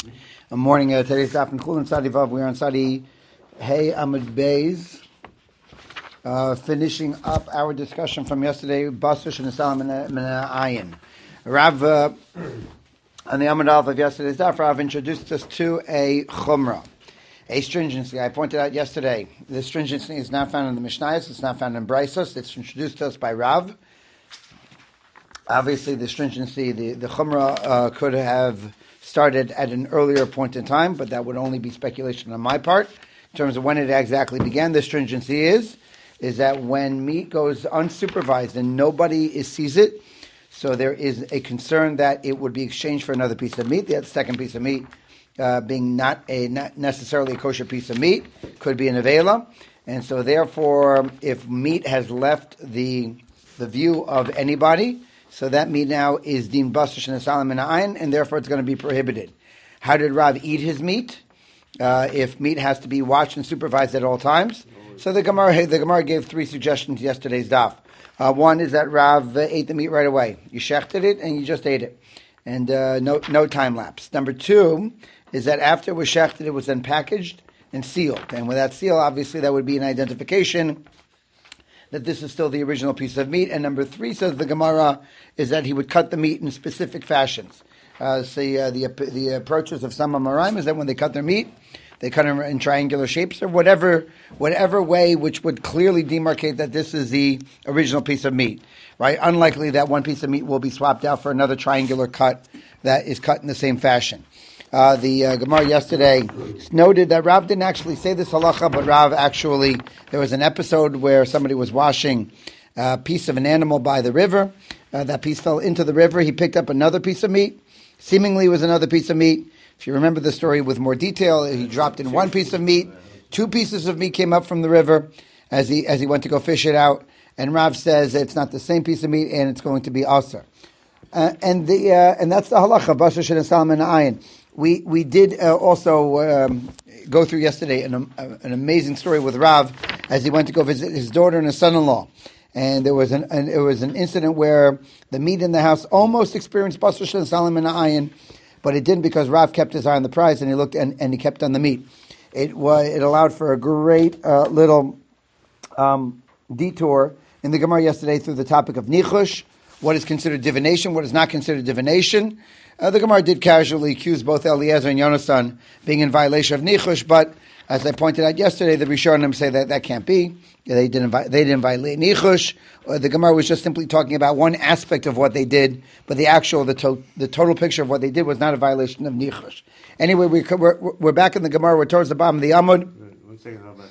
Good morning. Today's daf in Chulin Sadi Vav. We're on Sadi Hey Amud Beis, finishing up our discussion from yesterday. Basar Shenesalam Mina Ayin. Rav on the Amud Alf of yesterday's daf, Rav introduced us to a chumrah, a stringency. I pointed out yesterday the stringency is not found in the Mishnayos. It's not found in Braisos. It's introduced to us by Rav. Obviously, the stringency, the chumrah could have started at an earlier point in time, but that would only be speculation on my part. In terms of when it exactly began, the stringency is that when meat goes unsupervised and nobody sees it, so there is a concern that it would be exchanged for another piece of meat. The second piece of meat being not necessarily a kosher piece of meat, could be an avela. And so therefore, if meat has left the view of anybody, so that meat now is deemed basar shenesalam min ha'ayin, and therefore it's going to be prohibited. How did Rav eat his meat? If meat has to be watched and supervised at all times. So the Gemara gave three suggestions yesterday's daf. One is that Rav ate the meat right away. You shechted it and you just ate it, and no time lapse. Number two is that after it was shechted, it was then packaged and sealed, and with that seal, obviously that would be an identification that this is still the original piece of meat. And number three, says the Gemara, is that he would cut the meat in specific fashions. The approaches of some Amoraim is that when they cut their meat, they cut it in triangular shapes or whatever way which would clearly demarcate that this is the original piece of meat. Right? Unlikely that one piece of meat will be swapped out for another triangular cut that is cut in the same fashion. The Gemara yesterday noted that Rav didn't actually say this halacha, but Rav actually, there was an episode where somebody was washing a piece of an animal by the river. That piece fell into the river. He picked up another piece of meat. Seemingly was another piece of meat. If you remember the story with more detail, he dropped in one piece of meat. Two pieces of meat came up from the river as he went to go fish it out. And Rav says it's not the same piece of meat and it's going to be aser. And that's the halacha, basar shenesalam min ha'ayin. We did also go through yesterday an amazing story with Rav as he went to go visit his daughter and his son-in-law, and there was an incident where the meat in the house almost experienced basar shenesalam min ha'ayin, but it didn't because Rav kept his eye on the prize and he looked and he kept on the meat. It allowed for a great little detour in the Gemara yesterday through the topic of nichush, what is considered divination, what is not considered divination. The Gemara did casually accuse both Eliezer and Yonasan being in violation of nichush, but as I pointed out yesterday, the Rishonim say that can't be. They didn't violate nichush. The Gemara was just simply talking about one aspect of what they did, but the total picture of what they did was not a violation of nichush. Anyway, we're back in the Gemara. We're towards the bottom of the Amud. One second, Robert.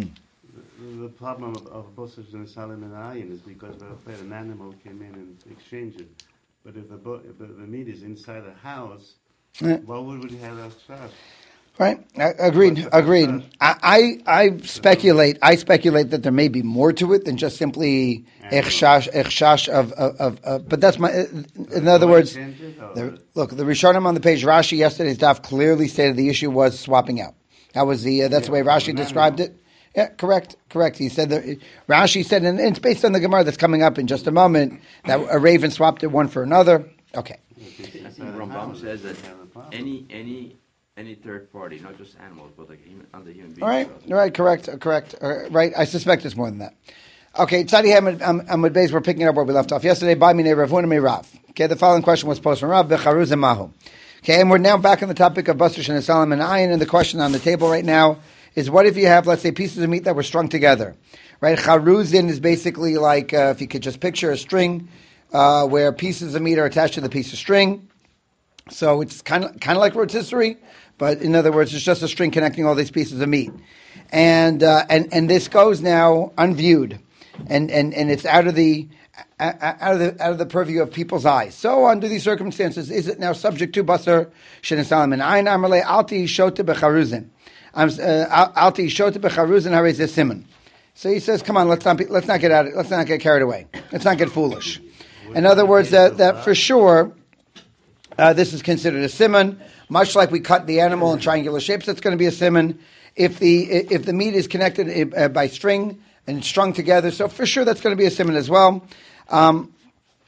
The problem of basar shenesalam min ha'ayin is because an animal came in and exchanged it. But if the meat is inside the house, what would we have outside? Right, agreed. I speculate that there may be more to it than just simply echshash of. But that's my. In other words, look, the Rishonim on the page Rashi yesterday's daf clearly stated the issue was swapping out. That was that's the way Rashi described it. Yeah, correct. He said that Rashi said, and it's based on the Gemara that's coming up in just a moment, that a raven swapped it one for another. Okay. I think Rambam says that any third party, not just animals, but like other human beings. All right, correct. Right, I suspect it's more than that. Okay, Tzadi Amud Beis, we're picking up where we left off yesterday. By Minei Rav Huna me Rav. Okay, the following question was posed from Rav Becharuz Mahu. Okay, and we're now back on the topic of basar shenesalam min ha'ayin, and the question on the table right now is what if you have, let's say, pieces of meat that were strung together, right? Charuzin is basically like, if you could just picture a string where pieces of meat are attached to the piece of string. So it's kind of like rotisserie, but in other words, it's just a string connecting all these pieces of meat. And this goes now unviewed, and it's out of the purview of people's eyes. So under these circumstances, is it now subject to basar shenesalam min ha'ayin? Amarle alti shota becharuzin. Alti shota becharuzin harei zeh siman. So he says, come on, let's not get carried away. Let's not get foolish. In other words, that for sure, this is considered a siman. Much like we cut the animal in triangular shapes, that's going to be a siman. If the meat is connected by string and strung together, so for sure that's going to be a siman as well.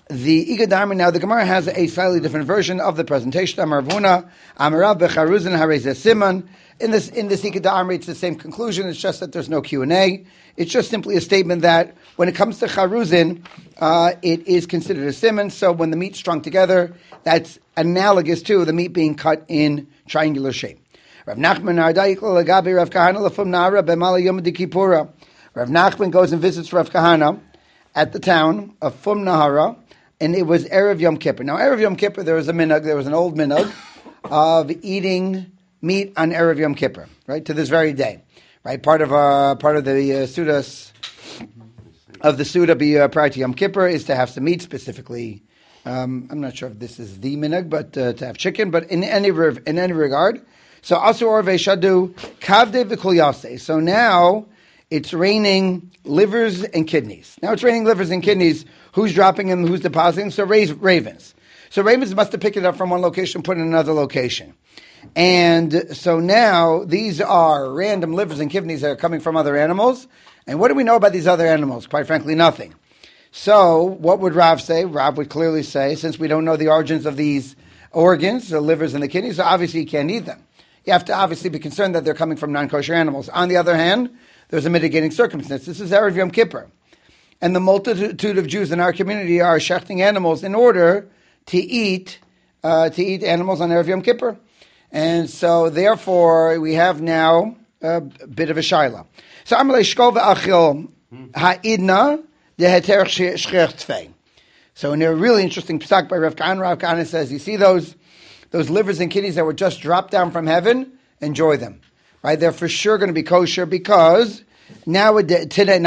the Igadarmi, now the Gemara has a slightly different version of the presentation. Amar Vuna, Amarav Becharuzin Hareze Siman. In this Igadarmi, it's the same conclusion. It's just that there's no Q&A. It's just simply a statement that when it comes to Charuzin, it is considered a siman. So when the meat's strung together, that's analogous to the meat being cut in triangular shape. Rav Nachman Rav Kahana Lefum Nara B'Mala Yom Kipura. Rav Nachman goes and visits Rav Kahana at the town of Fum Nahara, and it was Erev Yom Kippur. Now, Erev Yom Kippur, there was an old minhag of eating meat on Erev Yom Kippur, right, to this very day. Right, part of the Sudas of the Suda prior to Yom Kippur is to have some meat, specifically. I'm not sure if this is the minhag, but to have chicken. But in any regard, so also Orve Shadu Kavde v'Kol Yaseh. So now it's raining livers and kidneys. Now it's raining livers and kidneys. Who's dropping them? Who's depositing? So ravens. So ravens must have picked it up from one location, put it in another location. And so now these are random livers and kidneys that are coming from other animals. And what do we know about these other animals? Quite frankly, nothing. So what would Rav say? Rav would clearly say, since we don't know the origins of these organs, the livers and the kidneys, so obviously you can't eat them. You have to obviously be concerned that they're coming from non-kosher animals. On the other hand, there's a mitigating circumstance. This is Erev Yom Kippur. And the multitude of Jews in our community are shechting animals in order to eat animals on Erev Yom Kippur. And so, therefore, we have now a bit of a shaila. So, Amalei Shkol ve'achil ha'idna deheter shchech tfei. So, in a really interesting psak by Rav Kahana says, you see those livers and kidneys that were just dropped down from heaven? Enjoy them. Right? They're for sure going to be kosher because let me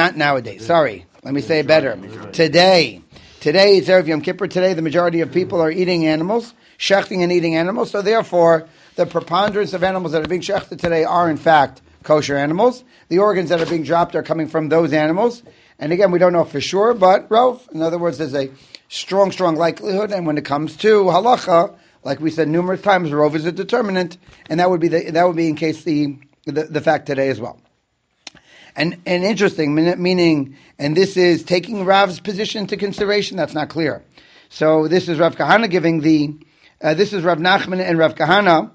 say it better. Today it's Erev Yom Kippur. Today, the majority of people are eating animals, shechting and eating animals. So, therefore, the preponderance of animals that are being shechted today are, in fact, kosher animals. The organs that are being dropped are coming from those animals. And again, we don't know for sure, but Rov, in other words, there's a strong likelihood. And when it comes to halacha, like we said numerous times, Rov is a determinant, and that would be in case the fact today as well. And interesting, meaning, and this is taking Rav's position into consideration. That's not clear. So this is Rav Kahana giving this is Rav Nachman and Rav Kahana.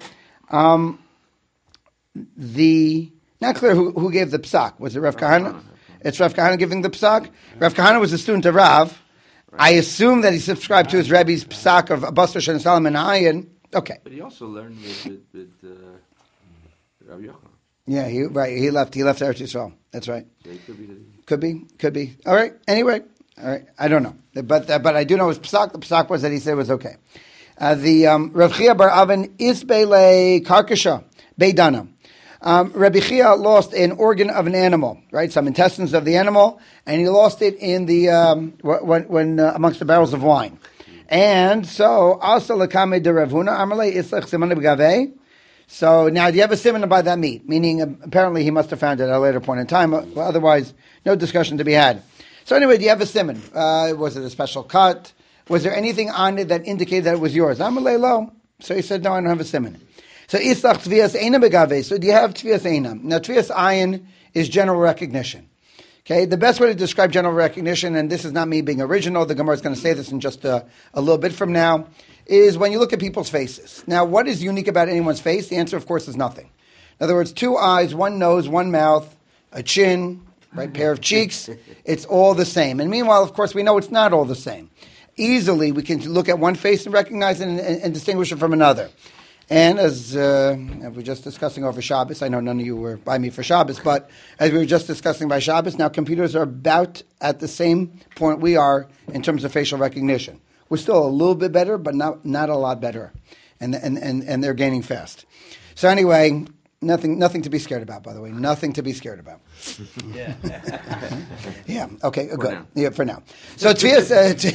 Not clear who gave the psak. Was it Rav Kahana? It's Rav Kahana giving the psak. Rav Kahana was a student of Rav. I assume that he subscribed to his Rebbe's psak of Basar Shen Salman Ayin. Okay. But he also learned with Rav Yochanan. Yeah, he left Eretz Yisrael. That's right. Yeah, could be. All right. Anyway, all right. I don't know, but I do know his psak. The psak was that he said it was okay. The Rav Chia bar Avin Isbele Karkasha Beidana. Rabbi Chia lost an organ of an animal, right? Some intestines of the animal, and he lost it in the when amongst the barrels of wine. And so Asa Lakame de Ravuna Amalei Islach Simon B'Gavei. So now, do you have a simon about that meat? Meaning, apparently, he must have found it at a later point in time. Otherwise, no discussion to be had. So anyway, do you have a simon? Was it a special cut? Was there anything on it that indicated that it was yours? Amalei lo. So he said, no, I don't have a simon. So Islach Tvias Eina B'Gavei. So do you have Tvias Eina? Now, Tvias Ayin is general recognition. Okay, the best way to describe general recognition, and this is not me being original, the Gemara is going to say this in just a little bit from now, is when you look at people's faces. Now, what is unique about anyone's face? The answer, of course, is nothing. In other words, 2 eyes, 1 nose, 1 mouth, a chin, right, pair of cheeks, it's all the same. And meanwhile, of course, we know it's not all the same. Easily, we can look at one face and recognize it and distinguish it from another. And as we were just discussing over Shabbos, I know none of you were by me for Shabbos, but as we were just discussing by Shabbos, now computers are about at the same point we are in terms of facial recognition. We're still a little bit better, but not a lot better, and they're gaining fast. So anyway, nothing to be scared about. By the way, nothing to be scared about. Yeah. Yeah. Okay. Good. Yeah. For now. So Tvias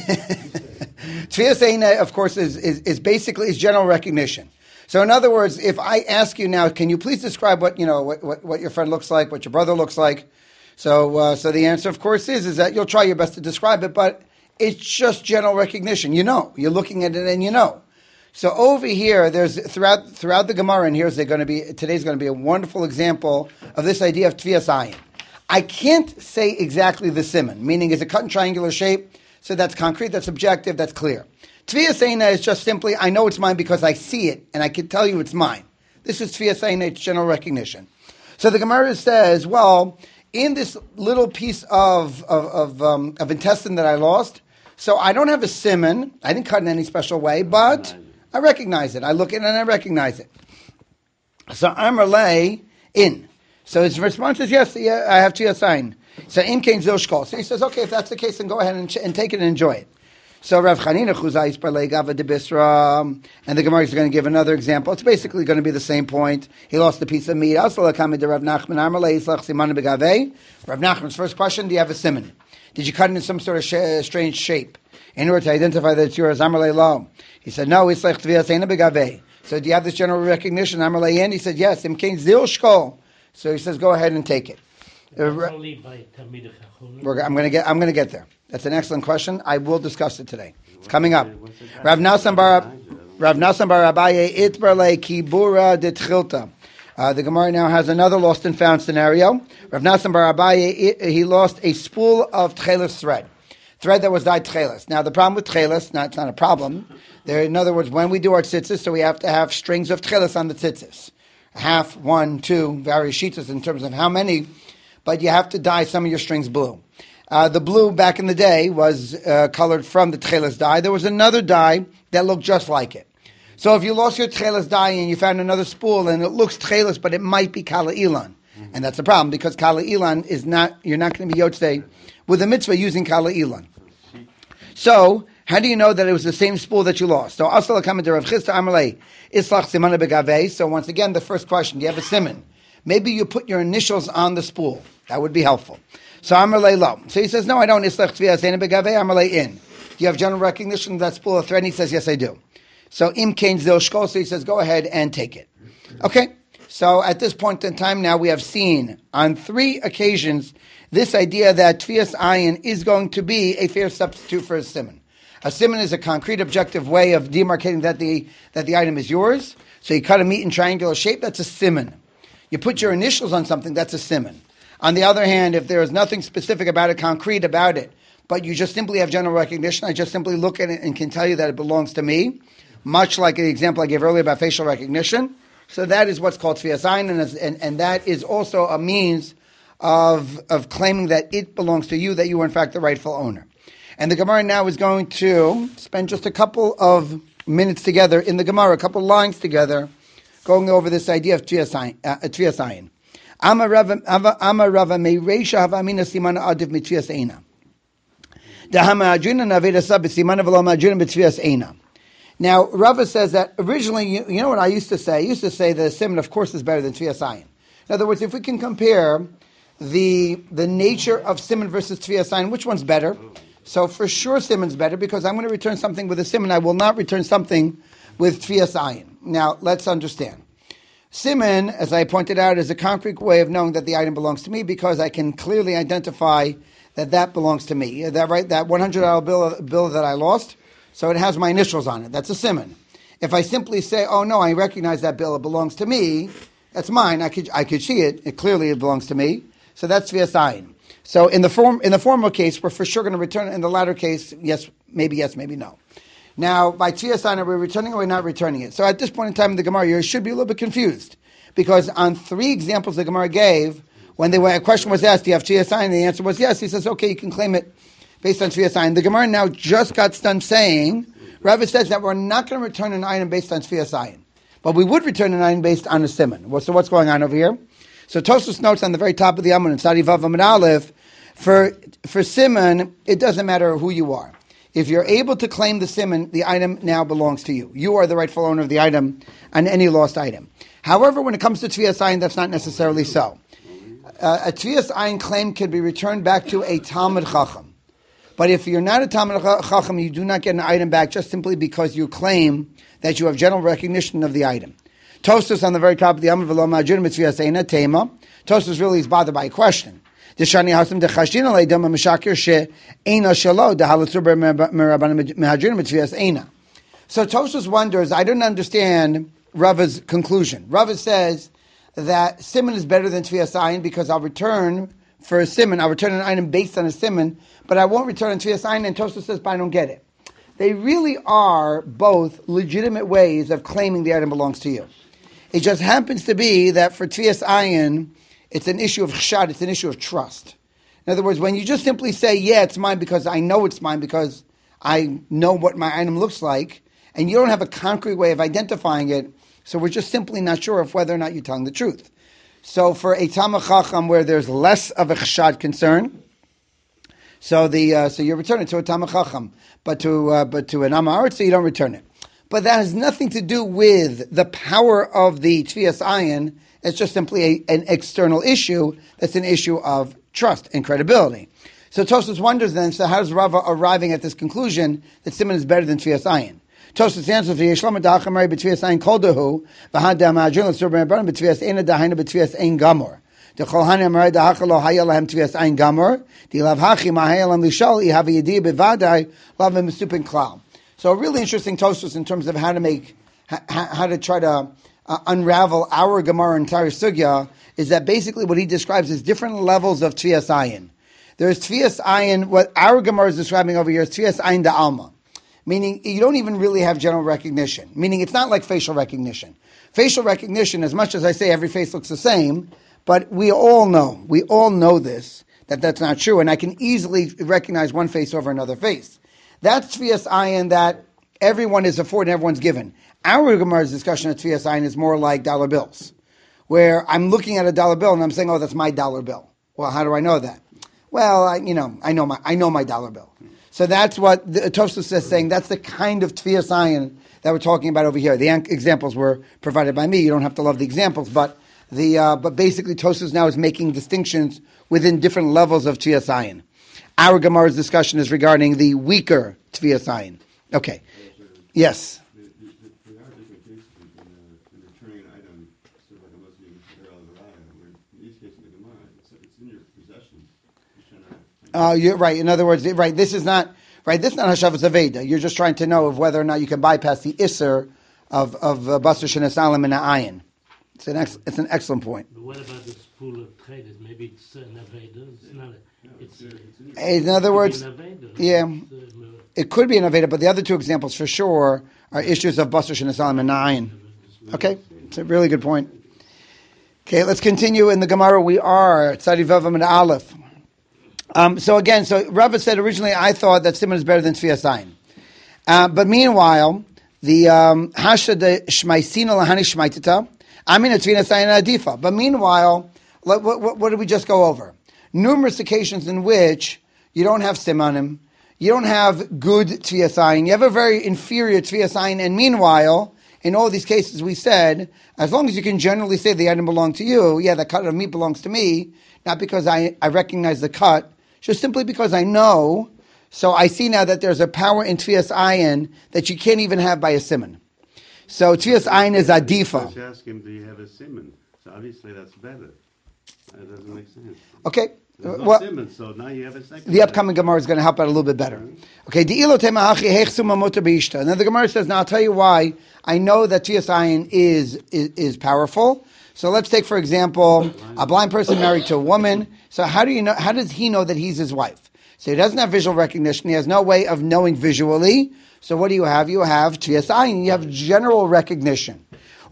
Eina, of course, is basically general recognition. So in other words, if I ask you now, can you please describe what your friend looks like, what your brother looks like? So the answer, of course, is that you'll try your best to describe it, but it's just general recognition. You know, you're looking at it and you know. So over here, there's throughout the Gemara, and today's going to be a wonderful example of this idea of Tvias Ayin. I can't say exactly the simon, meaning is it cut in triangular shape? So that's concrete, that's objective, that's clear. Tviyas Eina is just simply, I know it's mine because I see it, and I can tell you it's mine. This is Tviyas Eina, it's general recognition. So the Gemara says, well, in this little piece of intestine that I lost, so I don't have a siman, I didn't cut in any special way, but I recognize it. I look at it and I recognize it. So Amar lay in. So his response is, yes, yeah, I have Tviyas Eina. So Im Kain Zil Shkol. So he says, okay, if that's the case, then go ahead and take it and enjoy it. So Rav Chanina Chuzais Parlei Gava de Bisra, and the Gemara is going to give another example. It's basically going to be the same point. He lost a piece of meat. Also, Rav Nachman Amalei Islach Siman Begavei. Rav Nachman's first question: do you have a siman? Did you cut it in some sort of strange shape in order to identify that it's yours? Amalei Lo. He said, no. Islach Tviyas Eina Begavei. So do you have this general recognition? Amalei Yen. He said, yes. Im Kain Zil Shkol. So he says, go ahead and take it. I'm going to get there. That's an excellent question. I will discuss it today. It's coming up. Rav Nasan bar Abaye Itbarle Kibura de Tchilta. The Gemara now has another lost and found scenario. Rav Nasan bar Abaye, he lost a spool of tchelis thread that was dyed tchelis. Now the problem with tchelis, it's not a problem. In other words, when we do our tzitzis, so we have to have strings of tchelis on the tzitzis. Half, 1, 2, various sheets in terms of how many, but you have to dye some of your strings blue. The blue back in the day was colored from the tchelis dye. There was another dye that looked just like it. So if you lost your tchelis dye and you found another spool and it looks tchelis, but it might be kala ilan, and that's a problem because kala ilan is not. You're not going to be yotzei with a mitzvah using kala ilan. So how do you know that it was the same spool that you lost? So asal kamed Rav Chisda Amalei islach simana begavei. So once again, the first question: do you have a siman? Maybe you put your initials on the spool. That would be helpful. So Amalei Lo. So he says, no, I don't. Islach Tviyas Eina Begavei. Amalei in. Do you have general recognition of that spool of thread? And he says, yes, I do. So Im Kain Zil Shkol. So he says, go ahead and take it. Okay. So at this point in time now, we have seen on 3 occasions this idea that Tviyas Ayin is going to be a fair substitute for a siman. A siman is a concrete, objective way of demarcating that the item is yours. So you cut a meat in triangular shape, that's a siman. You put your initials on something, that's a siman. On the other hand, if there is nothing specific about it, concrete about it, but you just simply have general recognition, I just simply look at it and can tell you that it belongs to me, much like the example I gave earlier about facial recognition. So that is what's called Tviyas Eina, and that is also a means of claiming that it belongs to you, that you are in fact the rightful owner. And the Gemara now is going to spend just a couple of minutes together in the Gemara, a couple of lines together, going over this idea of Tviyas Ayin. Ama Rava Mereisha Hava Amina Simana Adiv Mitzviyas Eina. Dahama Adrina Naveda Sab Simana V'Lo Madrina Mitzviyas Eina. Now Rava says that originally, you know what I used to say? I used to say that siman, of course, is better than Tviyas Ayin. In other words, if we can compare the nature of siman versus Tviyas Ayin, which one's better? So for sure, siman's better because I'm going to return something with a siman. I will not return something with Tviyas Ayin. Now let's understand. Siman, as I pointed out, is a concrete way of knowing that the item belongs to me because I can clearly identify that belongs to me. That $100 bill that I lost, so it has my initials on it. That's a siman. If I simply say, "Oh no, I recognize that bill; it belongs to me," that's mine. I could see it. It clearly belongs to me. So that's Tviyas Ayin. So in the former case, we're for sure going to return it. In the latter case, yes, maybe no. Now, by Tviyas Ayin, are we returning or are we not returning it? So at this point in time in the Gemara, you should be a little bit confused. Because on 3 examples the Gemara gave, when a question was asked, do you have Tviyas Ayin? The answer was yes. He says, okay, you can claim it based on Tviyas Ayin. The Gemara now just got done saying, Rava says that we're not going to return an item based on Tviyas Ayin. But we would return an item based on a siman. So what's going on over here? So Tosfos notes on the very top of the Amud, in Sadi Vav Amud Aleph, for siman, it doesn't matter who you are. If you're able to claim the siman, the item now belongs to you. You are the rightful owner of the item on any lost item. However, when it comes to Tviyas Ayin, that's not necessarily so. A Tviyas Ayin claim can be returned back to a Talmud Chacham. But if you're not a Talmud Chacham, you do not get an item back just simply because you claim that you have general recognition of the item. Tosfos on the very top of the Amud V'Lo Ma'ajurim B'Tviyas Eina Tema. Tosfos really is bothered by a question. So Tosfos wonders, I don't understand Rava's conclusion. Rava says that siman is better than Tviyas Ayin because I'll return for a simon. I'll return an item based on a simon, but I won't return a tvias ayin. And Tosfos says, but I don't get it. They really are both legitimate ways of claiming the item belongs to you. It just happens to be that for tvias ayin, it's an issue of chshad, it's an issue of trust. In other words, when you just simply say, yeah, it's mine because I know it's mine because I know what my item looks like, and you don't have a concrete way of identifying it, so we're just simply not sure of whether or not you're telling the truth. So for a Talmid Chacham where there's less of a chshad concern, so you return it to a Talmid Chacham, but to an Am Haaretz, so you don't return it. But that has nothing to do with the power of the tvias ayin. It's just simply an external issue that's an issue of trust and credibility. So Tosfos wonders then, so how does Rava arriving at this conclusion that simon is better than tvias ayin? Tosfos answers, "V'yeshlama da'achamari b'tvias ayin kol dehu, v'had da'ma'adrin l'tzur b'nei b'tvias eina da'haina b'tvias ein gamor. D'chol hani amarai da'achal lo haya lahem tvias ayin gamor, di'lav hachi ma'haya lam lishal, ihavi yediyah b'vadai, lavim misupin klal." So a really interesting Tosfos in terms of how to try to unravel our Gemara entire sugya is that basically what he describes is different levels of tvias ayin. There's tvias ayin, what our Gemara is describing over here is tvias ayin da alma, meaning you don't even really have general recognition, meaning it's not like facial recognition. Facial recognition, as much as I say every face looks the same, but we all know this, that's not true, and I can easily recognize one face over another face. That's tvias ayin that everyone is afforded and everyone's given. Our Gemara's discussion of tvias ayin is more like dollar bills, where I'm looking at a dollar bill and I'm saying, "Oh, that's my dollar bill." Well, how do I know that? Well, I know my dollar bill. So that's what the Tosfos is saying. That's the kind of tvias ayin that we're talking about over here. The examples were provided by me. You don't have to love the examples, but basically Tosfos now is making distinctions within different levels of tvias ayin. Our Gemara's discussion is regarding the weaker tvias ayin. Okay. Yes. There are different cases in returning an item, sort of like a Muslim where in each case in the Gemara, it's in your possession. You're right. In other words, right. This is not Hashavas Aveda. You're just trying to know of whether or not you can bypass the Isser of Basar Shenesalim and Ayin. It's an excellent point. But what about this pool of traders? Maybe it's an Aveda. It's not. In other words, yeah, it could be an Aveda, but the other two examples for sure are issues of Basar Shenesalim and Ayin. Okay, it's a really good point. Okay, let's continue in the Gemara. We are Tzadi Vavam and Aleph. So Rava said originally I thought that simon is better than tvias ayin. But meanwhile, the hasha de shmaisina lahani shmaitita, amina tvias ayin adifa. But meanwhile, what did we just go over? Numerous occasions in which you don't have simanim, you don't have good tvias ayin, you have a very inferior tvias ayin, and meanwhile, in all these cases we said, as long as you can generally say the item belongs to you, yeah, the cut of meat belongs to me, not because I recognize the cut, just simply because I know, so I see now that there's a power in tvias ayin that you can't even have by a simon. So tvias ayin is adifa. You ask him, do you have a simon? So obviously that's better. That doesn't make sense. Okay. There's no simon, so now you have a second. The upcoming Gemara is going to help out a little bit better. Okay. And then the Gemara says, now I'll tell you why I know that tvias ayin is powerful. So let's take, for example, a blind person married to a woman. So how does he know that he's his wife? So he doesn't have visual recognition. He has no way of knowing visually. So what do you have? You have tvias ayin. You have general recognition.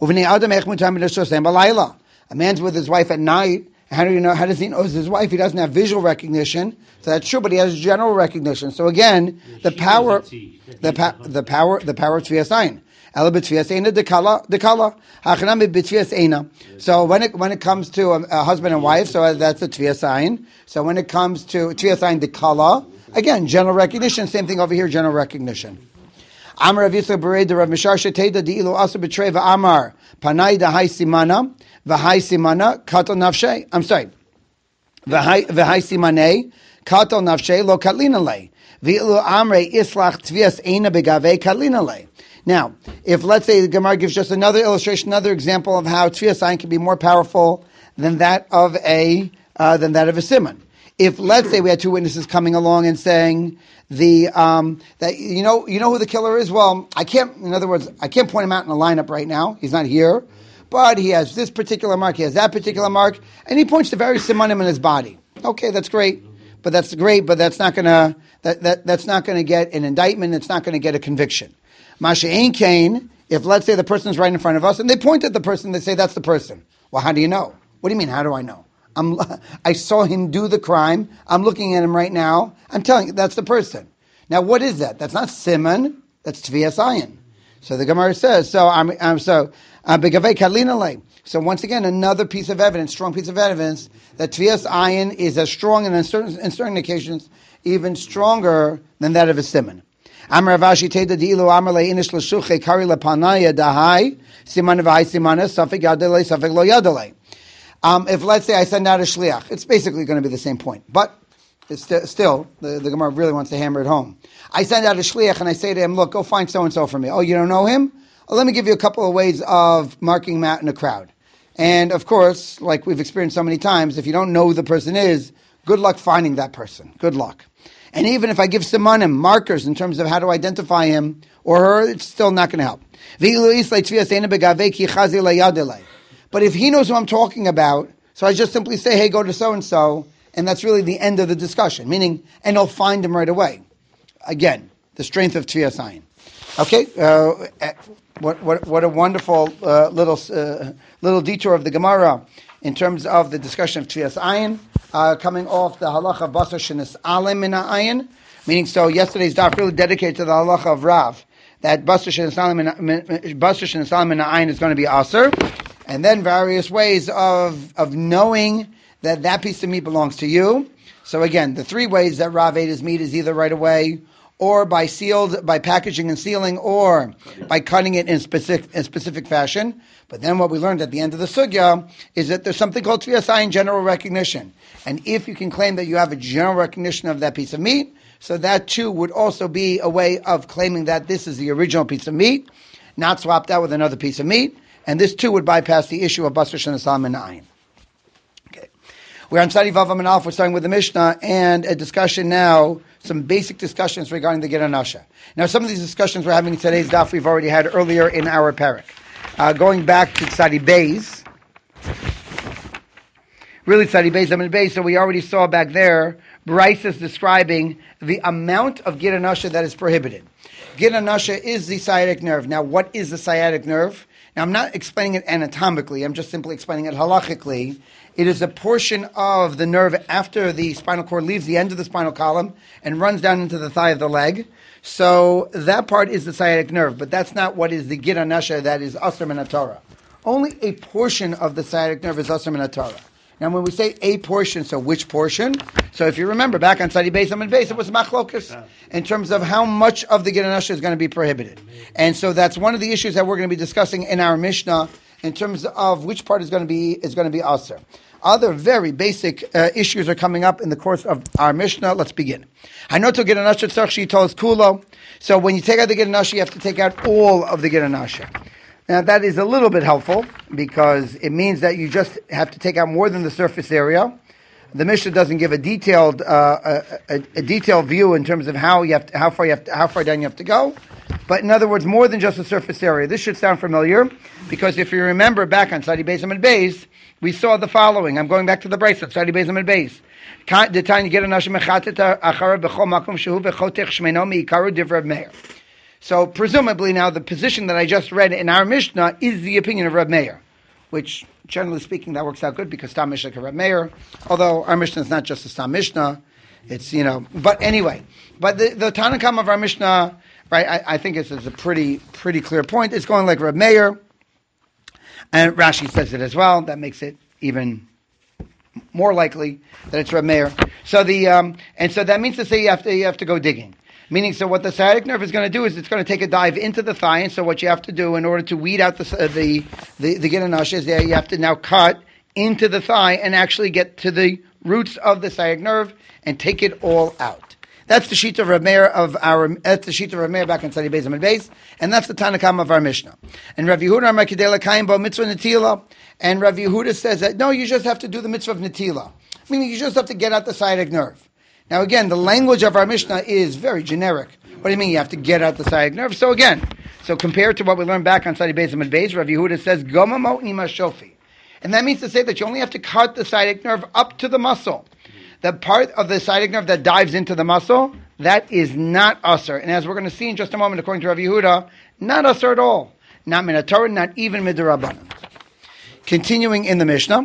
A man's with his wife at night. How do you know? How does he know it's his wife? He doesn't have visual recognition. So that's true, but he has general recognition. So again, the power of tvias ayin. So when it comes to a husband and wife, so that's a tvias ayin. So when it comes to tvias ayin dekala, again, general recognition. Same thing over here, general recognition. Amar Rav Yitzchak Berei de Rav Mishar Sheteda Di'ilu Asa B'Trei V'Amar Panai Dahai Simana V'Hai Simana Katal Nafshei. I'm sorry. V'Hai Simanei Katal Nafshei Lo Katlina Le V'ilu Amrei Islach Tvias Eina Begavei Katlina Le. Now, if let's say the Gemara gives just another illustration, another example of how tvias ayin can be more powerful than that of a simon. If let's say we had two witnesses coming along and saying that you know who the killer is. Well, I can't point him out in a lineup right now. He's not here, but he has this particular mark. He has that particular mark, and he points to various simanim in his body. Okay, that's great. But that's great, but that's not gonna that's not gonna get an indictment, it's not gonna get a conviction. Masha Ein Kain, if let's say the person's right in front of us and they point at the person, they say that's the person. Well, how do you know? What do you mean, how do I know? I saw him do the crime, I'm looking at him right now, I'm telling you, that's the person. Now what is that? That's not Simon, that's Tviyas Ayin. So the Gemara says, so once again, another piece of evidence, strong piece of evidence, that Tviyas Ayin is as strong and in certain occasions even stronger than that of a simon. Amar Ravashi Teda Dilu Amar Leinish Lashuche Kari Lapanaya Dahai Siman V'Hai Simana Safik Yadele Safik Lo Yadele. If let's say I send out a shliach, it's basically going to be the same point, but it's still the Gemara really wants to hammer it home. I send out a shliach and I say to him, look, go find so and so for me. Oh, you don't know him? Well, let me give you a couple of ways of marking him out in a crowd. And of course, like we've experienced so many times, if you don't know who the person is, good luck finding that person. Good luck. And even if I give simanim, markers in terms of how to identify him or her, it's still not going to help. But if he knows who I'm talking about, so I just simply say, hey, go to so-and-so, and that's really the end of the discussion, meaning, and I'll find him right away. Again, the strength of Tviyas Ayin. Okay, what a wonderful little detour of the Gemara in terms of the discussion of Tviyas Ayin, coming off the halacha of Basar Shenis Alem Min Ayin, meaning so yesterday's daf really dedicated to the halacha of Rav, that Basar Shenis Alem Min Ayin is going to be Aser, and then various ways of knowing that piece of meat belongs to you. So again, the three ways that Rav ate his meat is either right away, or by packaging and sealing, or by cutting it in specific fashion. But then what we learned at the end of the sugya is that there's something called Tviyas Ayin, general recognition. And if you can claim that you have a general recognition of that piece of meat, so that too would also be a way of claiming that this is the original piece of meat, not swapped out with another piece of meat. And this too would bypass the issue of Basar Shenis Alem Min Ayin. We're on Sadi Vav Amin Alf. We're starting with the Mishnah and a discussion now, some basic discussions regarding the Gid Anasha. Now, some of these discussions we're having in today's daf we've already had earlier in our parak. Going back to Tzadi Beis, really Tzadi Beis, Amin Beis, so we already saw back there, Bryce is describing the amount of Gid Anasha that is prohibited. Gid Anasha is the sciatic nerve. Now, what is the sciatic nerve? Now, I'm not explaining it anatomically, I'm just simply explaining it halachically. It is a portion of the nerve after the spinal cord leaves the end of the spinal column and runs down into the thigh of the leg. So that part is the sciatic nerve, but that's not what is the Gid Anasha that is Asr Min HaTorah. Only a portion of the sciatic nerve is Asr Min HaTorah. Now when we say a portion, so which portion? So if you remember back on Tzadi Beis Amin Beis, it was machlokas in terms of how much of the Gid Anasha is going to be prohibited. And so that's one of the issues that we're going to be discussing in our Mishnah in terms of which part is going to be Asr. Other very basic issues are coming up in the course of our Mishnah. Let's begin. Hanoto Gid Anasha tzarich sheyitos kulo. So when you take out the Gid Anasha, you have to take out all of the Gid Anasha. Now that is a little bit helpful because it means that you just have to take out more than the surface area. The Mishnah doesn't give a detailed view in terms of how far down you have to go. But in other words, more than just the surface area. This should sound familiar because if you remember back on Tzadi Beis Amin Beis, we saw the following. I'm going back to the Brisa, Tzadi Beis Amin Beis. So presumably now the position that I just read in our Mishnah is the opinion of Reb Meir, which generally speaking that works out good because Stam Mishnah Reb Meir, although our Mishnah is not just a Stam Mishnah, it's, but anyway. But the Tanakam of our Mishnah, right, I think it's a pretty clear point. It's going like Reb Meir, and Rashi says it as well. That makes it even more likely that it's Reb Meir. So so that means to say you have to go digging. Meaning, so what the sciatic nerve is going to do is it's going to take a dive into the thigh, and so what you have to do in order to weed out the Gid Anasha is that you have to now cut into the thigh and actually get to the roots of the sciatic nerve and take it all out. That's the sheet of Reb Meir that's the sheet of Reb Meir back in Tzadi Beis Amin Beis, and that's the Tanakam of our Mishnah. And Rav Yehuda Amar Kedei L'Kayim Bo Mitzvah Netila, and Rav Yehuda says that no, you just have to do the mitzvah of Netila, meaning you just have to get out the sciatic nerve. Now again, the language of our Mishnah is very generic. What do you mean you have to get out the sciatic nerve? So compared to what we learned back on Tzadi Beis Amin Beis, Rav Yehuda says Goma Motni Mashofi, and that means to say that you only have to cut the sciatic nerve up to the muscle. the part of the sciatic nerve that dives into the muscle, that is not usher. And as we're going to see in just a moment, according to Rav Yehuda, not usher at all. Not min Torah, not even midrabanan. Continuing in the Mishnah.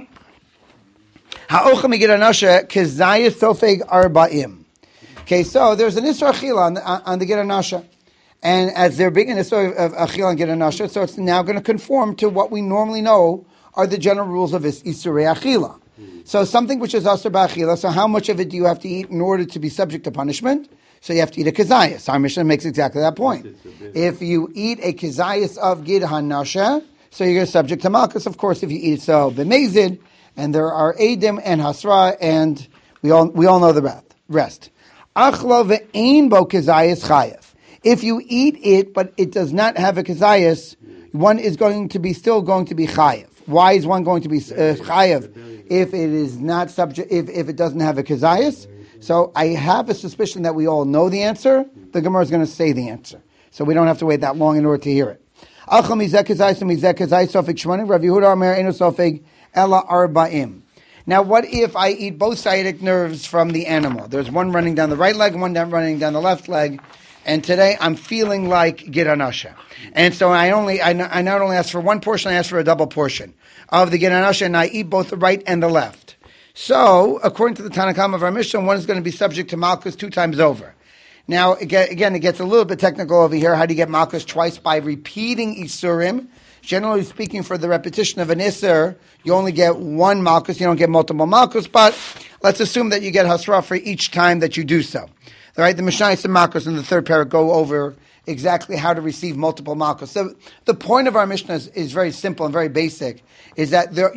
Ha'ocha migid anasha kezayis sofeg arba'im. Okay, so there's an Isra Achila on the Gid Anasha. And as they're big in Isra of Achila and Gid Anasha, so it's now going to conform to what we normally know are the general rules of Isra Achila. So something which is Asr Ba'achila, so how much of it do you have to eat in order to be subject to punishment? So you have to eat a Kazayas. Our Mishnah makes exactly that point. If you eat a Kazayas of Gid Hanasha, so you're subject to Malchus. Of course, if you eat it so B'mezid, and there are Edim and Hasra, and we all know the rest. Achla ve'ein bo kazayas chayev. If you eat it, but it does not have a kazayas, one is still going to be chayev. Why is one going to be chayev if it is not subject? If it doesn't have a kazayas? So I have a suspicion that we all know the answer. The Gemara is going to say the answer, so we don't have to wait that long in order to hear it. Achla mizeh kazayas mizeh kazayas sofig shmonim. Rav Yehuda Omer eno sofig ela arba'im. Now, what if I eat both sciatic nerves from the animal? There's one running down the right leg, one running down the left leg, and today I'm feeling like Gid Anasha. And so I not only ask for one portion, I ask for a double portion of the Gid Anasha, and I eat both the right and the left. So, according to the Tanakam of our Mishnah, one is going to be subject to Malchus 2 times over. Now, again, it gets a little bit technical over here. How do you get Malchus twice? By repeating Isurim. Generally speaking, for the repetition of an Isser, you only get one Malchus, you don't get multiple Malchus, but let's assume that you get Hasra for each time that you do so. All right, the Mishnayos and Malchus in the third parak go over exactly how to receive multiple Malchus. So the point of our Mishnah is very simple and very basic, is that there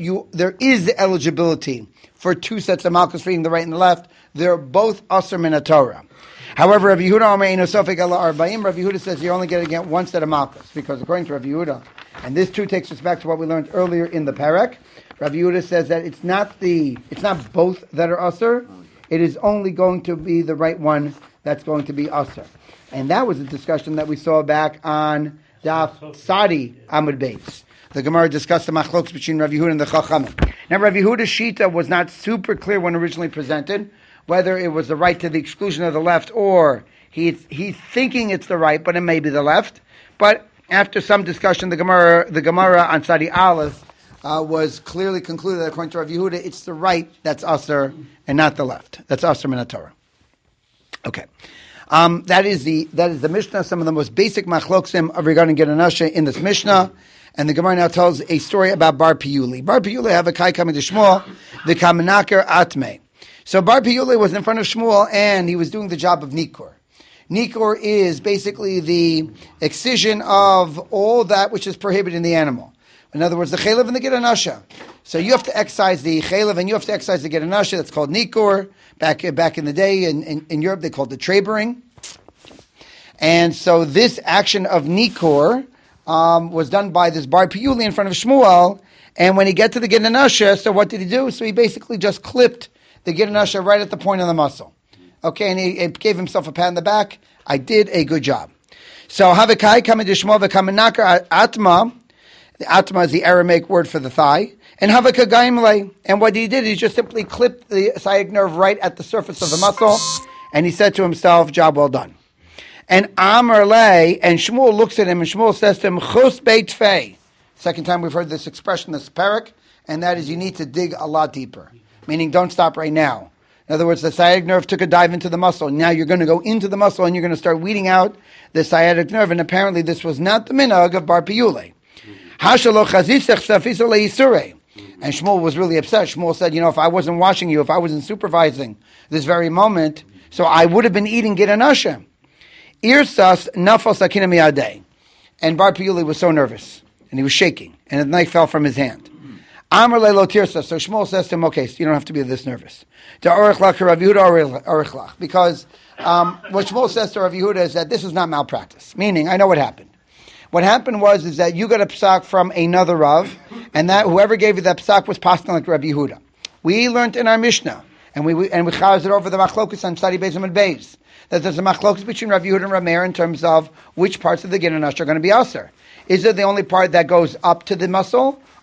is eligibility for 2 sets of Malchus for eating the right and the left. They're both Asr min Torah. However, Rav Yehuda Omer eno sofeg ela arba'im. Rav Yehuda says you're only going to get one set of Malchus, because according to Rav Yehuda, and this too takes us back to what we learned earlier in the parak, Rav Yehuda says that it's not both that are Asr, it is only going to be the right one that's going to be Asr. And that was a discussion that we saw back on Daf Sadi Amud Beis. The Gemara discussed the machlokes between Rav Yehuda and the Chachamim. Now Rav Yehuda's Shita was not super clear when originally presented, whether it was the right to the exclusion of the left, or he's thinking it's the right, but it may be the left. But after some discussion, the Gemara on Sadi Aleph was clearly concluded that according to Rav Yehuda, it's the right that's Asr and not the left. That's Asr min Torah. Okay. That is the Mishnah, some of the most basic machloksim regarding Gid Anasha in this Mishnah. And the Gemara now tells a story about Bar Piyuli. Bar Piyuli have a kai coming to Shmuel, the Kamenaker Atme. So Bar Piyuli was in front of Shmuel, and he was doing the job of Nikur. Nikur is basically the excision of all that which is prohibited in the animal. In other words, the chaylev and the Gid Anasha. So you have to excise the chaylev and you have to excise the Gid Anasha. That's called Nikur. Back in the day in Europe, they called it trabering. And so this action of Nikur was done by this Bar Piyuli in front of Shmuel. And when he get to the Gid Anasha, so what did he do? So he basically just clipped the Gid Anasha right at the point of the muscle. Okay, and he gave himself a pat on the back. I did a good job. So Havikai coming to Shmuel v'kamenaker atma. The atma is the Aramaic word for the thigh. And Havakagaimle. And what he did, he just simply clipped the sciatic nerve right at the surface of the muscle. And he said to himself, job well done. And Amar lay, and Shmuel looks at him, and Shmuel says to him, Chus beit fei. Second time we've heard this expression, this parak, and that is you need to dig a lot deeper. Meaning don't stop right now. In other words, the sciatic nerve took a dive into the muscle. Now you're going to go into the muscle and you're going to start weeding out the sciatic nerve. And apparently this was not the minhag of Bar Piyuli. And Shmuel was really upset. Shmuel said, if I wasn't watching you, if I wasn't supervising this very moment, so I would have been eating Gid Anasha. Irsas nafal sakina miyadeh. And Bar Piyuli was so nervous. And he was shaking. And the knife fell from his hand. Amar leilo tirsa. So Shmuel says to him, okay, so you don't have to be this nervous. Because what Shmuel says to Rav Yehuda is that this is not malpractice. Meaning, I know what happened. What happened is that you got a psak from another Rav, and that whoever gave you that psak was passing like Rav Yehuda. We learned in our Mishnah, and we chazed it over the machlokus on Sadi Beis and Beis, that there's a machlokus between Rav Yehuda and Rav Meir in terms of which parts of the Gid Anasha are going to be aser. Is it the only part that goes up to the muscle,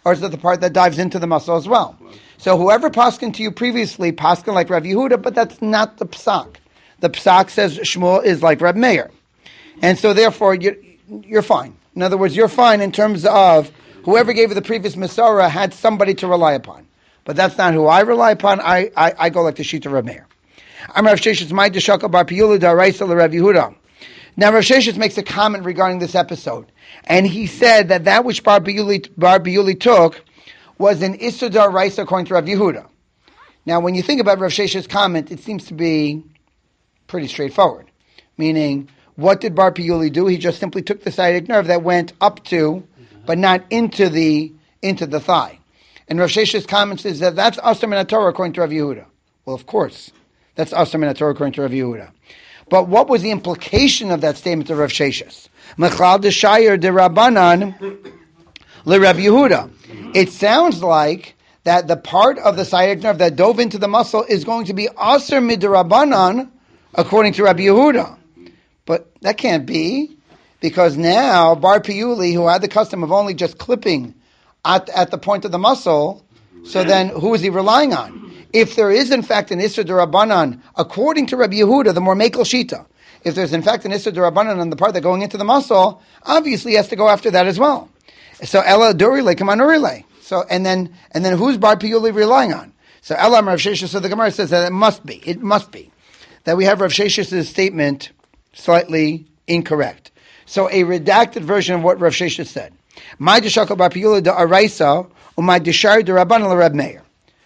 or is it the part that dives into the muscle as well? So whoever paskin to you previously paskin like Rav Yehuda, but that's not the psak. The psak says Shmuel is like Reb Meir, and so therefore you're fine. In other words, you're fine in terms of whoever gave you the previous Masorah had somebody to rely upon. But that's not who I rely upon. I go like the Shita Reb Meir. I'm Rav Sheshes, my Deshaka Bar Piyula Daraisa Rav Yehuda. Now Rav Sheshes makes a comment regarding this episode, and he said that which Bar Biyuli took was an Issur Daraisa according to Rav Yehuda. Now, when you think about Rav Sheshes' comment, it seems to be pretty straightforward. Meaning, what did Bar Piyuli do? He just simply took the sciatic nerve that went up to, but not into the thigh. And Rav Sheshes' comment is that that's Asur Min HaTorah according to Rav Yehuda. Well, of course, that's Asur Min HaTorah according to Rav Yehuda. But what was the implication of that statement of Rav Sheshes? Mechal D'Shayir D'Rabbanan L'Rav Yehuda. It sounds like that the part of the sciatic nerve that dove into the muscle is going to be Asur Midrabanan according to Rabbi Yehuda. But that can't be, because now Bar Piyuli, who had the custom of only just clipping at the point of the muscle, so then who is he relying on? If there is in fact an Issur D'Rabbanan, according to Rabbi Yehuda, the more Mekel Shita, if there's in fact an Issur D'Rabbanan on the part that going into the muscle, obviously he has to go after that as well. So Ella Durile, come on Urile. So and then who's Bar Piyuli relying on? So Ella Rav Sheshes, so the Gemara says that it must be that we have Rav Sheshes' statement slightly incorrect. So a redacted version of what Rav Sheshes said. My Deshaka Bar Piyuli da Araisa, or my Deshar da Rabban Reb Meir.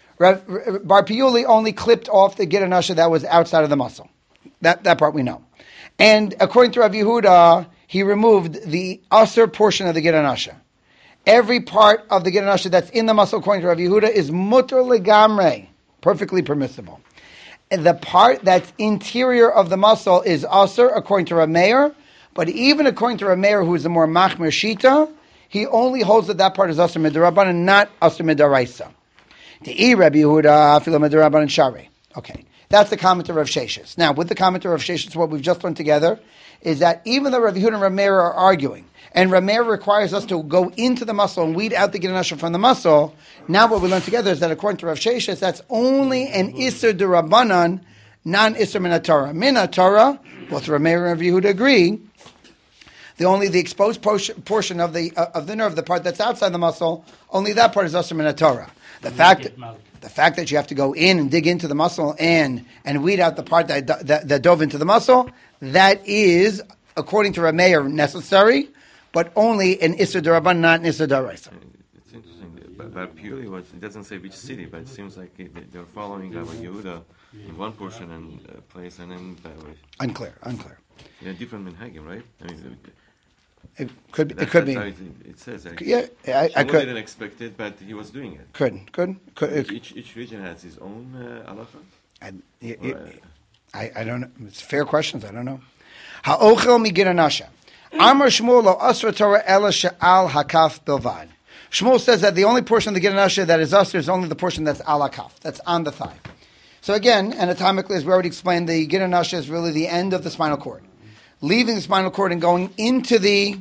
Bar Piyuli only clipped off the Gid Anasha that was outside of the muscle. That part we know. And according to Rav Yehuda, he removed the Asur portion of the Gid Anasha. Every part of the Gid Anasha that's in the muscle, according to Rav Yehuda, is mutter legamre, perfectly permissible. And the part that's interior of the muscle is Asur, according to Rav Meir, but even according to Rav Meir, who is the more Machmir Shita, he only holds that part is Asur Midrabban and not Asur Midaraisa. The Rabbi Yehuda, Afilo Midrabban and Shari. Okay, that's the comment of Rav Sheshes. Now, with the comment of Rav Sheshes, what we've just learned together is that even though Rav Yehuda and Rav Meir are arguing, and Rav Meir requires us to go into the muscle and weed out the Gid Anasha from the muscle, now what we learn together is that according to Rav Sheshes, that's only an Issur D'Rabbanan, non-Issur Min HaTorah. Min HaTorah, both Rav Meir and Rav Yehuda agree, the exposed portion of the nerve, the part that's outside the muscle, only that part is Asur Min HaTorah. The fact that you have to go in and dig into the muscle and weed out the part that dove into the muscle, that is, according to Rav Meir, necessary, but only an Issur D'Rabban, not an Issur D'Oraisa. It's interesting, but purely it doesn't say which city, but it seems like they're following Rabbi Yehuda in one portion and place, and then Unclear. Yeah, different minhagim, right? I mean, it could be. It says. Yeah, I could. Didn't expect it, but he was doing it. Could. Each region has his own halacha. I don't know. It's fair questions. I don't know. Ha'ochel mi Gid Anasha. Amar Shmuel lo asra Torah ela she'al hakaf bilvad. Shmuel says that the only portion of the Gid Anasha that is asr is only the portion that's al hakaf, that's on the thigh. So again, anatomically, as we already explained, the Gid Anasha is really the end of the spinal cord, leaving the spinal cord and going into the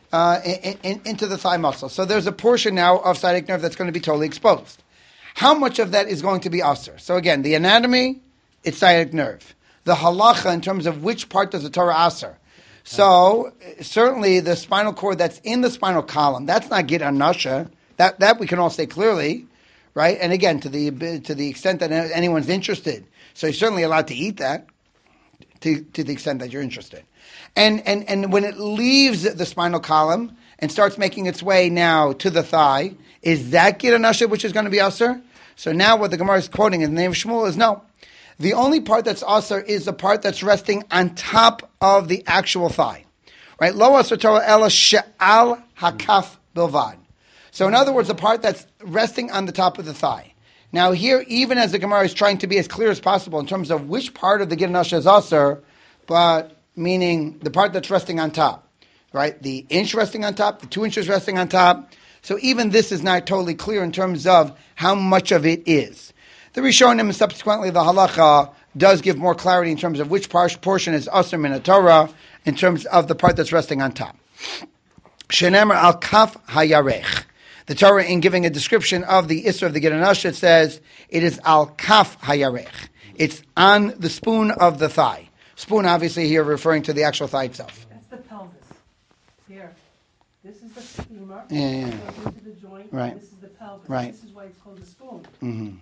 thigh muscle. So there's a portion now of sciatic nerve that's going to be totally exposed. How much of that is going to be asr? So again, the anatomy, it's sciatic nerve. The halacha in terms of which part does the Torah asr. So certainly the spinal cord that's in the spinal column, that's not Gid Anasha. That we can all say clearly, right? And again, to the extent that anyone's interested, so you're certainly allowed to eat that to the extent that you're interested. And when it leaves the spinal column and starts making its way now to the thigh, is that Gid Anasha which is going to be asr? So now what the Gemara is quoting in the name of Shmuel is no. The only part that's asr is the part that's resting on top of the actual thigh. Right? Lo asr Torah ela she'al hakaf bilvad. So in other words, the part that's resting on the top of the thigh. Now here, even as the Gemara is trying to be as clear as possible in terms of which part of the Gid Anasha is asr, but meaning the part that's resting on top. Right? The inch resting on top, the 2 inches resting on top. So even this is not totally clear in terms of how much of it is. The Rishonim and subsequently the Halacha does give more clarity in terms of which portion is Asur Min HaTorah in terms of the part that's resting on top. Shenemar al kaf hayarech. The Torah, in giving a description of the Isra of the Gid Anasha, it says it is al kaf hayarech. It's on the spoon of the thigh. Spoon, obviously, here referring to the actual thigh itself. That's the pelvis. Here. This is the femur. Yeah. Goes into the joint. Right. This is the pelvis. Right. This is why it's called a spoon. Mm-hmm.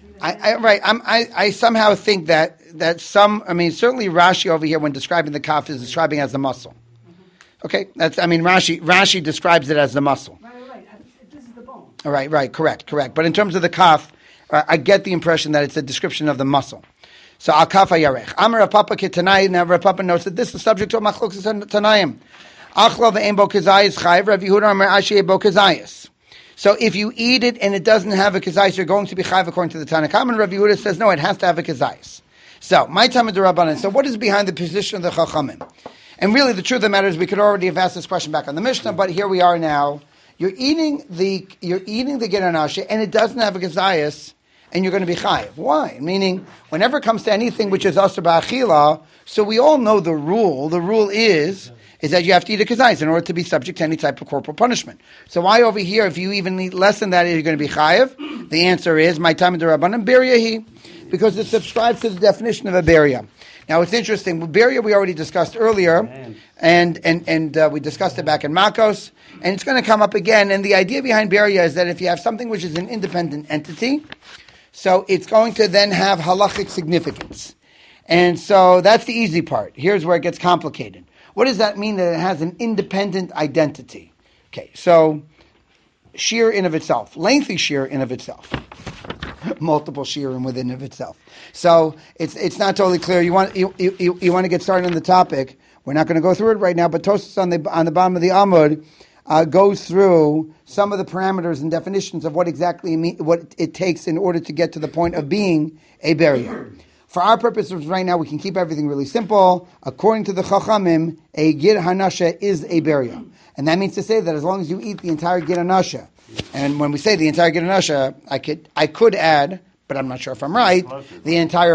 I somehow think that certainly Rashi over here, when describing the kaf, is describing it as the muscle. Okay, Rashi describes it as the muscle. Right. This is the bone. Right, correct. But in terms of the kaf, I get the impression that it's a description of the muscle. So al kaf hayarech. Amar Rav Papa Ketanai. Now Rav Papa notes that this is subject to a machlokes Tanayim. Achla ve'en bo kazayis chayv. Rav Yehuda Amar Ashi bo kazayis. So if you eat it and it doesn't have a kazayis, you're going to be chayv according to the Tanakh. And Rav Yehuda says no, it has to have a kazayis. So my time is the Rabbanan. So what is behind the position of the Chachamim? And really, the truth of the matter is, we could already have asked this question back on the Mishnah, but here we are now. You're eating the Gid Anasha, and it doesn't have a kazayis, and you're going to be chayiv. Why? Meaning, whenever it comes to anything which is asur ba'achila, so we all know the rule. The rule is that you have to eat a kazayis in order to be subject to any type of corporal punishment. So why over here, if you even eat less than that, you're going to be chayiv? The answer is, my time in the Rabbanan, beriyahi, because it subscribes to the definition of a beria. Now it's interesting. Beria we already discussed earlier, and we discussed it back in Makos, and it's going to come up again. And the idea behind Beria is that if you have something which is an independent entity, so it's going to then have halachic significance. And so that's the easy part. Here's where it gets complicated. What does that mean that it has an independent identity? Okay, so shear in of itself, lengthy shear in of itself. Multiple shirim within of itself. So it's not totally clear. You want to get started on the topic. We're not going to go through it right now, but Tosfos on the bottom of the Amud goes through some of the parameters and definitions of what it takes in order to get to the point of being a barrier. For our purposes right now, we can keep everything really simple. According to the Chachamim, a Gid Hanasha is a barrier. And that means to say that as long as you eat the entire Gid Hanasha, and when we say the entire Gid Hanasha, I could add, but I'm not sure if I'm right, the entire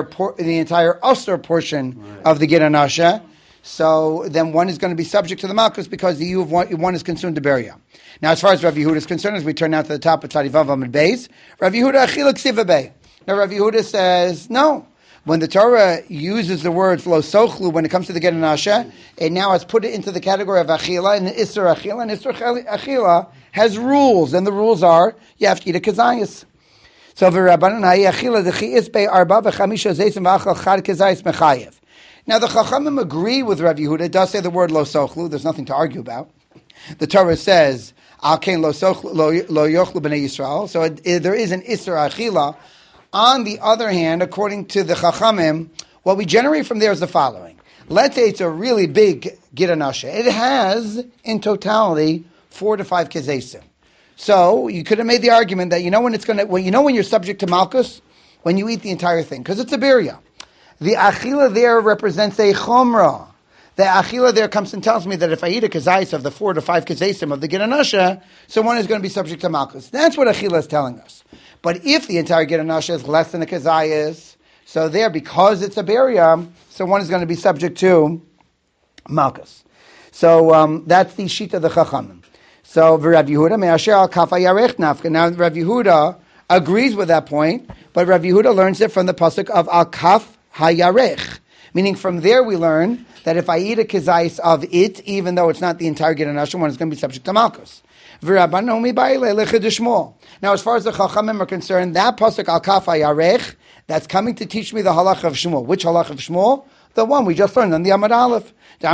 Osir portion of the Gid Hanasha. So then one is going to be subject to the Malchus because the one is consumed to beria. Now, as far as Rav Yehuda is concerned, as we turn now to the top of Tzadi Vav Amud Beis, Rav Yehuda achila ksiva bey. Now, Rav Yehuda says no. When the Torah uses the words lo sochlu when it comes to the Gid Hanasha, it now has put it into the category of achila and isur achila, and isur achila has rules, and the rules are you have to eat a kazayis. So v'Rabbanan hayi achila dechi isbei arba v'chamisha zeisim v'achal chad kazayis mechayev. Now the Chachamim agree with Rav Yehuda. It does say the word lo sochlu. There's nothing to argue about. The Torah says al kein lo sochlu lo yochlu b'nei Yisrael. So there is an isur achila. On the other hand, according to the Chachamim, what we generate from there is the following. Let's say it's a really big Gid Hanasha. It has, in totality, 4 to 5 kezesim. So you could have made the argument that when you're subject to Malchus, when you eat the entire thing, because it's a birya. The achila there represents a chomra. The achila there comes and tells me that if I eat a kazayis of the 4 to 5 kezesim of the Gid Hanasha, so one is going to be subject to Malchus. That's what achila is telling us. But if the entire Gid Hanasha is less than a kazayis, so there, because it's a beria, so one is going to be subject to Malchus. So that's the sheet of the Chachamim. So Rav Yehuda me'asher al kaf hayarech nafka. Now Rav Yehuda agrees with that point, but Rav Yehuda learns it from the pasuk of al kaf hayarech, meaning from there we learn that if I eat a kazayis of it, even though it's not the entire Gid Hanasha, one is going to be subject to Malchus. Now, as far as the Chachamim are concerned, that pasuk al kaf hayarech, that's coming to teach me the halach of Shmuel. Which halach of Shmuel? The one we just learned on the Amud Aleph.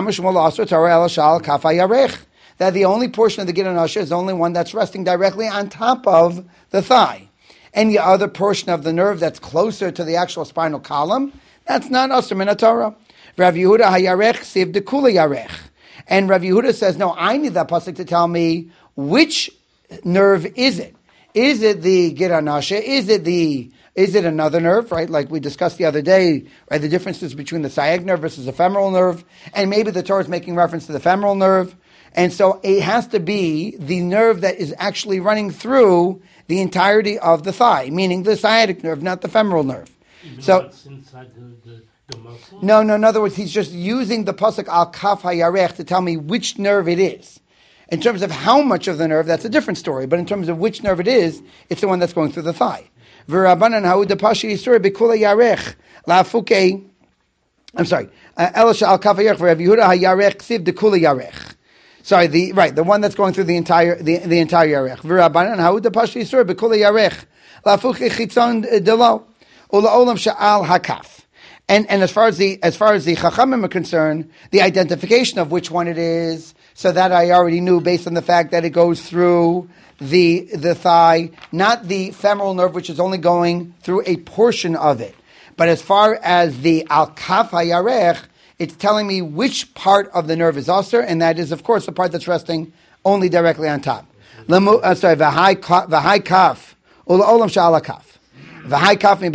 That the only portion of the Gid Hanasha is the only one that's resting directly on top of the thigh. Any other portion of the nerve that's closer to the actual spinal column, that's not asur min Torah. Rav Yehuda hayarech siv dekula yarech. And Rav Yehuda says, no, I need that pasuk to tell me which nerve is it. Is it the Gid Hanasha? Is it another nerve, right? Like we discussed the other day, right? The differences between the sciatic nerve versus the femoral nerve. And maybe the Torah is making reference to the femoral nerve. And so it has to be the nerve that is actually running through the entirety of the thigh, meaning the sciatic nerve, not the femoral nerve. So what's inside the muscle? No. In other words, he's just using the pasuk al kaf hayarech to tell me which nerve it is. In terms of how much of the nerve, that's a different story. But in terms of which nerve it is, it's the one that's going through the thigh. V'Rabbanan ha'uda pashi yisur b'kula yarech la'afuke. I'm sorry. Elisha al kafayach v'Rav Yehuda ha'yarech ksiv dekula yarech. Sorry, the one that's going through the entire yarech. V'Rabbanan ha'uda pashi yisur b'kula yarech la'afuke chitzon delo ula'olam sha'al hakaf. And as far as the Chachamim are concerned, the identification of which one it is, so that I already knew based on the fact that it goes through the thigh, not the femoral nerve, which is only going through a portion of it. But as far as the al-kaf hayarech, it's telling me which part of the nerve is aser, and that is, of course, the part that's resting only directly on top. V'hai kaf, ula'olam sha'ala kaf. Now the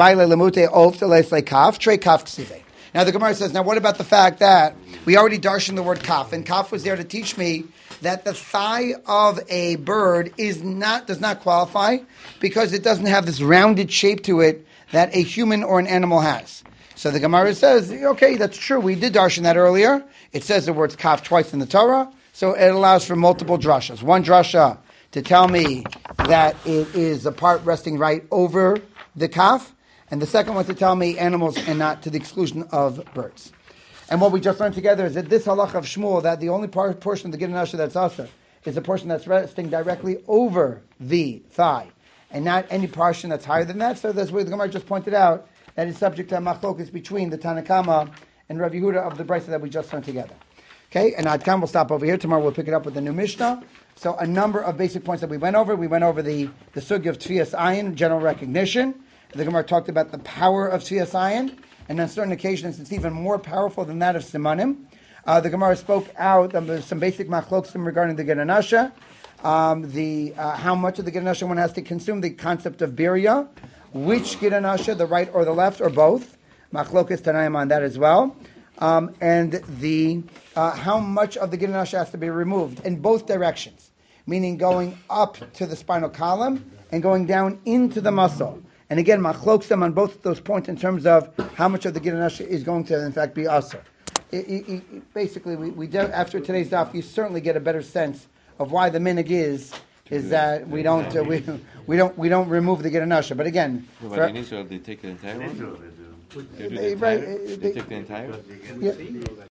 Gemara says, now what about the fact that we already darshan the word kaf, and kaf was there to teach me that the thigh of a bird does not qualify because it doesn't have this rounded shape to it that a human or an animal has. So the Gemara says, okay, that's true. We did darshan that earlier. It says the word kaf twice in the Torah, so it allows for multiple drashas. One drasha to tell me that it is a part resting right over the kaf, and the second one to tell me animals and not to the exclusion of birds. And what we just learned together is that this halach of Shmuel, that the only portion of the Gidon Asher that's aser is the portion that's resting directly over the thigh, and not any portion that's higher than that. So that's where the Gemara just pointed out that it's subject to a machlokus between the Tanakama and Rav Yehuda of the Brisa that we just learned together. Okay, and Adkan will stop over here. Tomorrow we'll pick it up with the new Mishnah. So a number of basic points that we went over. We went over the sugya of Tfias Ayin, general recognition. The Gemara talked about the power of Tfias Ayin, and on certain occasions it's even more powerful than that of Simanim. The Gemara spoke out some basic machlokim regarding the Gidon Asher, how much of the Gidon Asher one has to consume, the concept of birya, which Gidon Asher, the right or the left, or both. Machlokas Tanaim on that as well. And the how much of the Gidon Asher has to be removed in both directions, meaning going up to the spinal column and going down into the muscle. And again, machloksim on both of those points in terms of how much of the Gidon Asher is going to, in fact, be aser. Basically, after today's daf, you certainly get a better sense of why the minhag is that we don't remove the Gidon Asher. But again, in Israel, they take the entire one. They take the entire. Yeah.